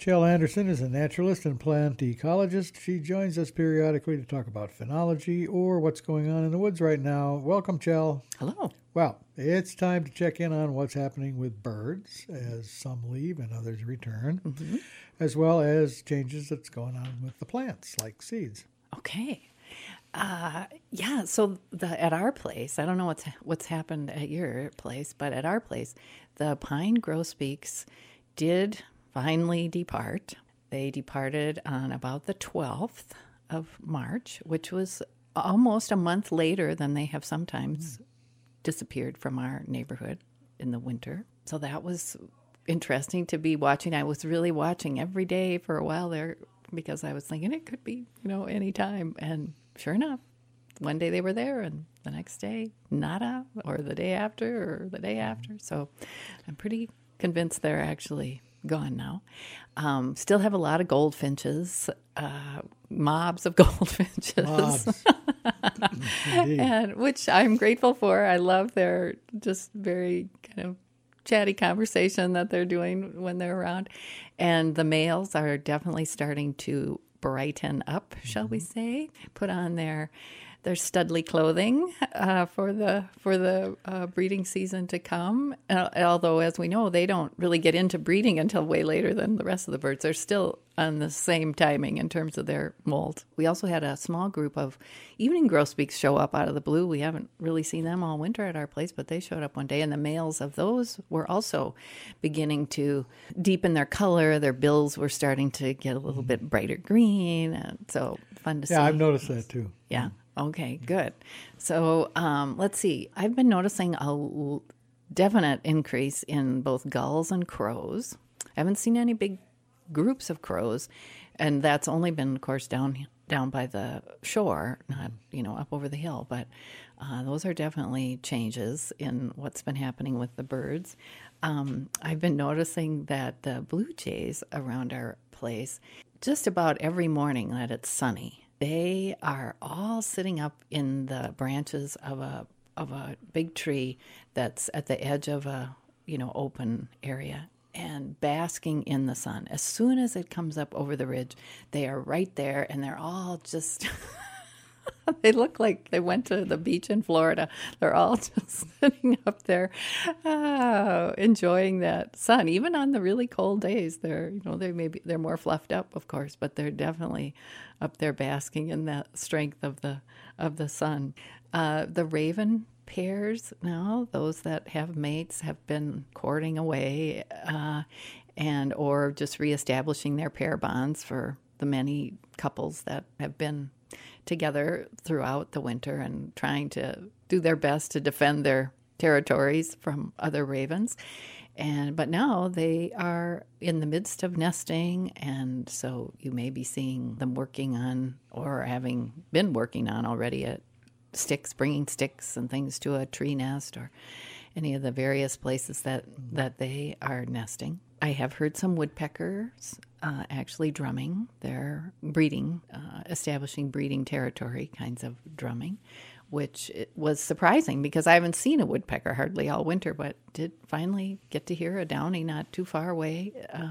Chell Anderson is a naturalist and plant ecologist. She joins us periodically to talk about phenology or what's going on in the woods right now. Welcome, Chell. Hello. Well, it's time to check in on what's happening with birds as some leave and others return, as well as changes that's going on with the plants, like seeds. Okay. So at our place, I don't know what's happened at your place, but at our place, the pine grosbeaks did finally depart. They departed on about the 12th of March, which was almost a month later than they have sometimes disappeared from our neighborhood in the winter. So that was interesting to be watching. I was really watching every day for a while there because I was thinking it could be, any time. And sure enough, one day they were there and the next day, nada, or the day after. So I'm pretty convinced they're actually gone now. Still have a lot of goldfinches, mobs of goldfinches. Mobs. And which I'm grateful for. I love their just very kind of chatty conversation that they're doing when they're around. And the males are definitely starting to brighten up, shall we say, put on their studly clothing for the breeding season to come. Although, as we know, they don't really get into breeding until way later than the rest of the birds. They're still on the same timing in terms of their molt. We also had a small group of evening grosbeaks show up out of the blue. We haven't really seen them all winter at our place, but they showed up one day, and the males of those were also beginning to deepen their color. Their bills were starting to get a little bit brighter green, and so fun to see. Yeah, I've noticed that too. Yeah. Okay, good. So let's see. I've been noticing a definite increase in both gulls and crows. I haven't seen any big groups of crows, and that's only been, of course, down by the shore, not up over the hill. But those are definitely changes in what's been happening with the birds. I've been noticing that the blue jays around our place, just about every morning that it's sunny, they are all sitting up in the branches of a big tree that's at the edge of a open area and basking in the sun. As soon as it comes up over the ridge, they are right there, and they're all just they look like they went to the beach in Florida. They're all just sitting up there, enjoying that sun. Even on the really cold days, they're more fluffed up, of course, but they're definitely up there basking in that strength of the sun. The raven pairs now, those that have mates, have been courting away, and or just reestablishing their pair bonds for the many couples that have been together throughout the winter and trying to do their best to defend their territories from other ravens. But now they are in the midst of nesting, and so you may be seeing them working on, or having been working on already, at sticks, bringing sticks and things to a tree nest or any of the various places that they are nesting. I have heard some woodpeckers actually drumming. They're breeding, establishing breeding territory kinds of drumming, which was surprising because I haven't seen a woodpecker hardly all winter, but did finally get to hear a downy not too far away.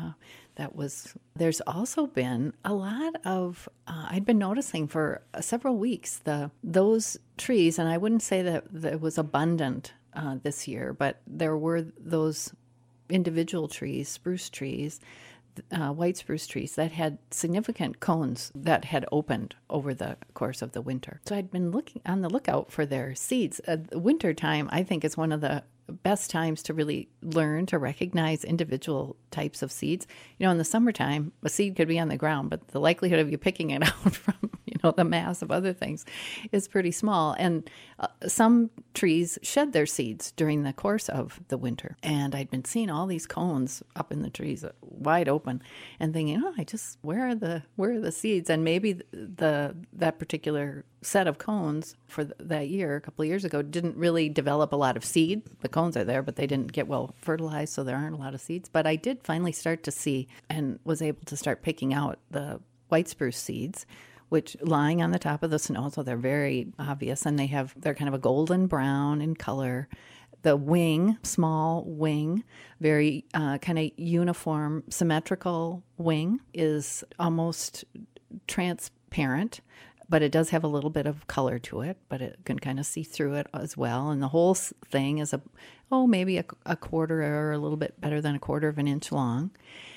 There's also been a lot of, I'd been noticing for several weeks, those trees, and I wouldn't say that it was abundant this year, but there were those individual trees, spruce trees, white spruce trees that had significant cones that had opened over the course of the winter. So I'd been looking on the lookout for their seeds. The winter time, I think, is one of the best times to really learn to recognize individual types of seeds. In the summertime, a seed could be on the ground, but the likelihood of you picking it out from, the mass of other things is pretty small. And some trees shed their seeds during the course of the winter. And I'd been seeing all these cones up in the trees wide open and thinking, where are the seeds? And maybe that particular set of cones for that year, a couple of years ago, didn't really develop a lot of seed. The cones are there, but they didn't get well fertilized, so there aren't a lot of seeds. But I did finally start to see and was able to start picking out the white spruce seeds, which lying on the top of the snow, so they're very obvious, and they're kind of a golden brown in color. The wing, small wing, very kind of uniform, symmetrical wing, is almost transparent, but it does have a little bit of color to it, but it can kind of see through it as well. And the whole thing is maybe a quarter or a little bit better than a quarter of an inch long.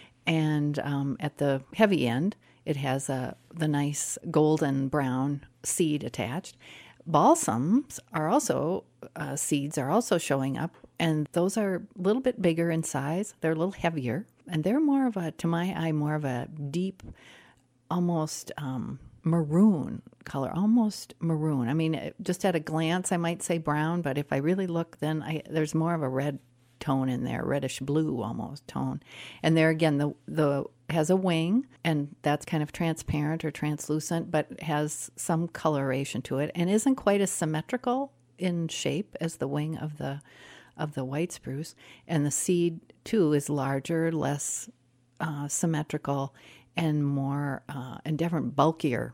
And at the heavy end, it has the nice golden brown seed attached. Balsams are also, seeds are also showing up, and those are a little bit bigger in size. They're a little heavier, and they're more of a, to my eye, more of a deep, almost maroon color, almost maroon. I mean, just at a glance, I might say brown, but if I really look, then there's more of a red tone in there, reddish blue almost tone. And there again, the has a wing, and that's kind of transparent or translucent, but has some coloration to it, and isn't quite as symmetrical in shape as the wing of the white spruce. And the seed too is larger, less symmetrical, and more and different, bulkier.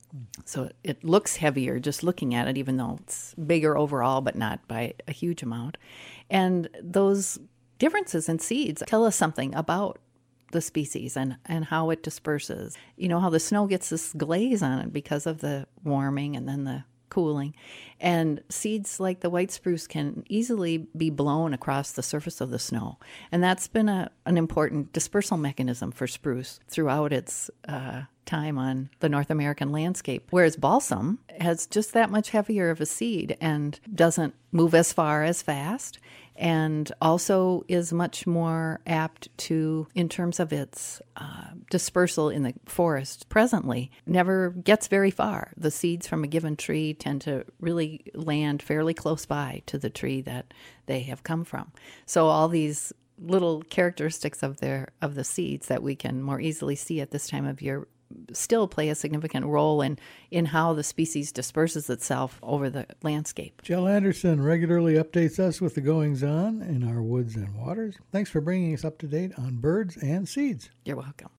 So it looks heavier just looking at it, even though it's bigger overall, but not by a huge amount. And those differences in seeds tell us something about the species and how it disperses. You know, how the snow gets this glaze on it because of the warming and then the cooling. And seeds like the white spruce can easily be blown across the surface of the snow. And that's been an important dispersal mechanism for spruce throughout its time on the North American landscape. Whereas balsam has just that much heavier of a seed and doesn't move as far as fast, and also is much more apt to, in terms of its dispersal in the forest presently, never gets very far. The seeds from a given tree tend to really land fairly close by to the tree that they have come from. So all these little characteristics of the seeds that we can more easily see at this time of year still play a significant role in how the species disperses itself over the landscape. Jill Anderson regularly updates us with the goings-on in our woods and waters. Thanks for bringing us up to date on birds and seeds. You're welcome.